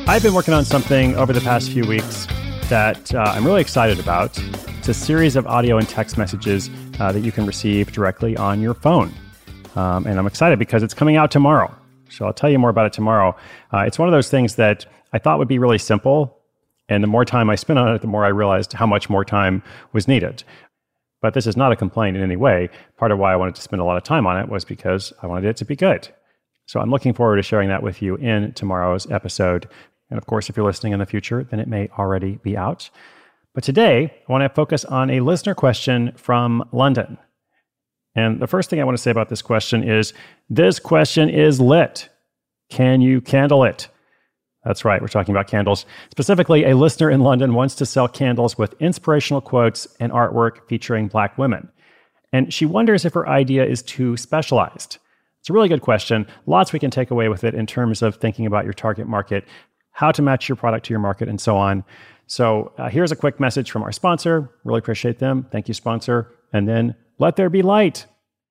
I've been working on something over the past few weeks that I'm really excited about. It's a series of audio and text messages that you can receive directly on your phone. And I'm excited because it's coming out tomorrow. So I'll tell you more about it tomorrow. It's one of those things that I thought would be really simple. And the more time I spent on it, the more I realized how much more time was needed. But this is not a complaint in any way. Part of why I wanted to spend a lot of time on it was because I wanted it to be good. So I'm looking forward to sharing that with you in tomorrow's episode. And of course, if you're listening in the future, then it may already be out. But today, I want to focus on a listener question from London. And the first thing I want to say about this question is, this question is lit. Can you candle it? That's right, we're talking about candles. Specifically, a listener in London wants to sell candles with inspirational quotes and artwork featuring Black women. And she wonders if her idea is too specialized. It's a really good question. Lots we can take away with it in terms of thinking about your target market, how to match your product to your market, and so on. So here's a quick message from our sponsor. Really appreciate them. Thank you, sponsor. And then let there be light.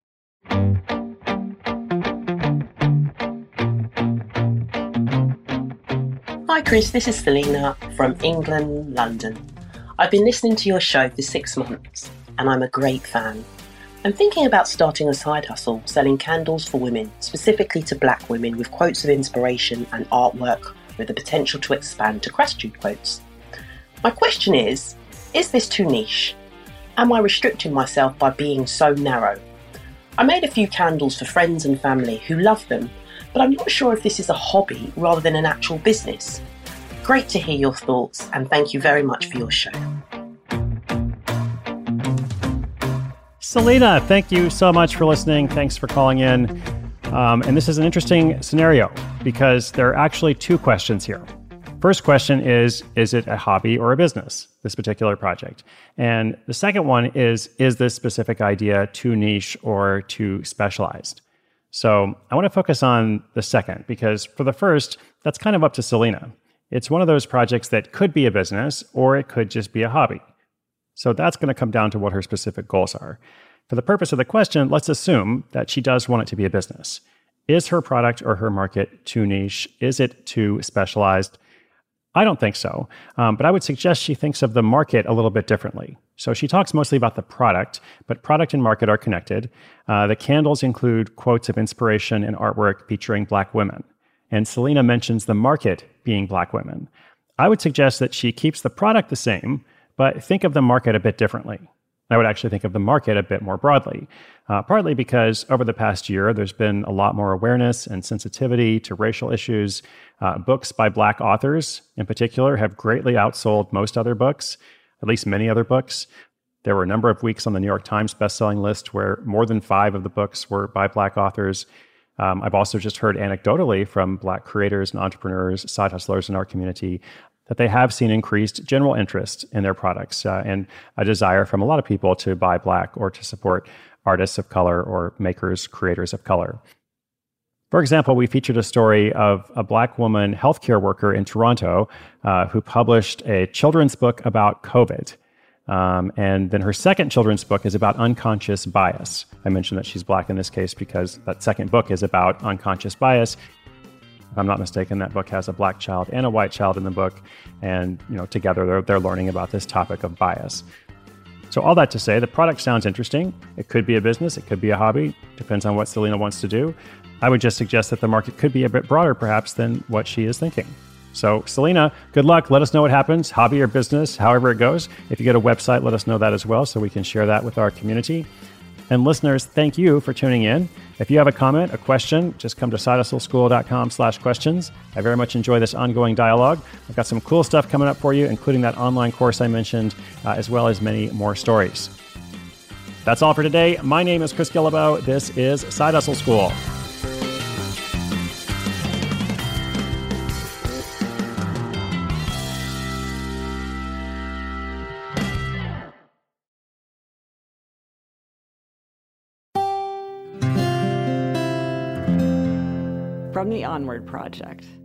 Hi Chris, this is Selena from England, London. I've been listening to your show for 6 months and I'm a great fan. I'm thinking about starting a side hustle selling candles for women, specifically to Black women, with quotes of inspiration and artwork with the potential to expand to Christian quotes. My question is this too niche? Am I restricting myself by being so narrow? I made a few candles for friends and family who love them, but I'm not sure if this is a hobby rather than an actual business. Great to hear your thoughts, and thank you very much for your show. Selena, thank you so much for listening. Thanks for calling in. And this is an interesting scenario because there are actually 2 questions here. First question is it a hobby or a business, this particular project? And the second one is this specific idea too niche or too specialized? So I want to focus on the second because for the first, that's kind of up to Selena. It's one of those projects that could be a business or it could just be a hobby. So that's going to come down to what her specific goals are. For the purpose of the question, let's assume that she does want it to be a business. Is her product or her market too niche? Is it too specialized? I don't think so, but I would suggest she thinks of the market a little bit differently. So she talks mostly about the product, but product and market are connected. The candles include quotes of inspiration and artwork featuring Black women. And Selena mentions the market being Black women. I would suggest that she keeps the product the same, but think of the market a bit differently. I would actually think of the market a bit more broadly, partly because over the past year, there's been a lot more awareness and sensitivity to racial issues. Books by Black authors, in particular, have greatly outsold most other books, at least many other books. There were a number of weeks on the New York Times bestselling list where more than 5 of the books were by Black authors. I've also just heard anecdotally from Black creators and entrepreneurs, side hustlers in our community, that they have seen increased general interest in their products and a desire from a lot of people to buy Black or to support artists of color or makers, creators of color. For example, we featured a story of a Black woman healthcare worker in Toronto who published a children's book about COVID. And then her second children's book is about unconscious bias. I mentioned that she's Black in this case because that second book is about unconscious bias. If I'm not mistaken, that book has a Black child and a white child in the book. And together they're learning about this topic of bias. So all that to say, the product sounds interesting. It could be a business. It could be a hobby. Depends on what Selena wants to do. I would just suggest that the market could be a bit broader, perhaps, than what she is thinking. So Selena, good luck. Let us know what happens, hobby or business, however it goes. If you get a website, let us know that as well so we can share that with our community. And listeners, thank you for tuning in. If you have a comment, a question, just come to sidehustleschool.com/questions. I very much enjoy this ongoing dialogue. I've got some cool stuff coming up for you, including that online course I mentioned, as well as many more stories. That's all for today. My name is Chris Guillebeau. This is Side Hustle School. From the Onward Project.